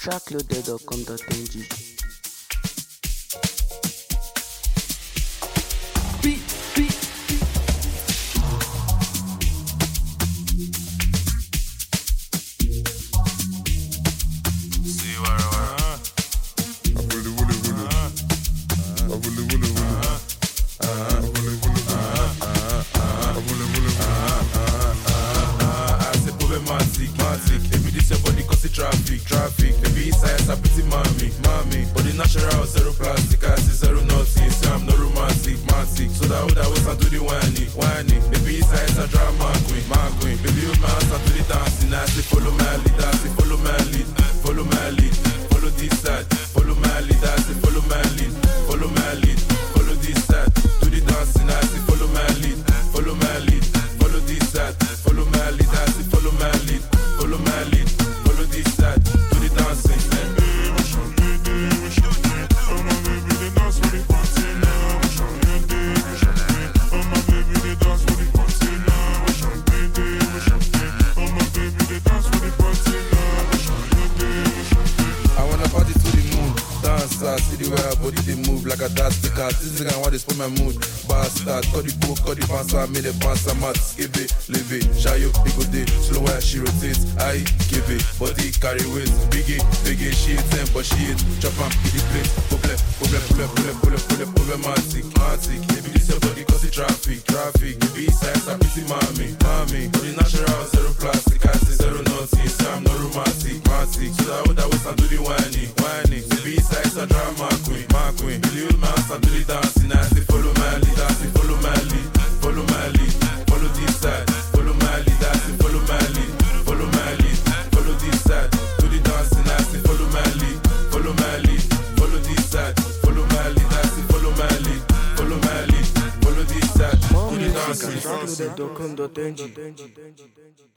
Trackloaded.com.ng. Traffic, the B-sides are pretty mommy. But the natural, zero plastic, I see zero nothing, so I'm no romantic. So that would always do the whiny. The B-sides are drama queen. Baby, you my answer to the dancing, I say follow my lead, I say follow my lead. Follow this side, follow my lead, I say follow my lead. Follow this side, do the dancing, I say follow my lead. Follow this side, follow my lead, I say follow my lead. Follow this side, do the dancing. I wanna party to the moon, dance, see the way her body they move like a dance sticker. This is the one they spoil my mood. Bastard, cut the coke, cut the pasta, made the pasta mat. Skip it, live it, shy you, big good day. Slow as she rotates, I give it. Body carry weight, biggie, she ain't 10, but she ain't. Chop and hit the plate, problematic. Maybe this your body cause it traffic. The B-sides are pretty mommy. But the natural, zero plastic, I say zero nothing, so I'm no romantic. So that would always do the whiny. The B-sides are drama queen. Billy old man, start do the dancing, I say follow my lead, I say follow my lead. Follow this side, follow my lead, I say follow my lead. Follow this side, do the dancing, I say follow my lead. Follow this side, follow my lead, I say follow my lead. Follow this side, do the dancing. Trackloaded.com.ng.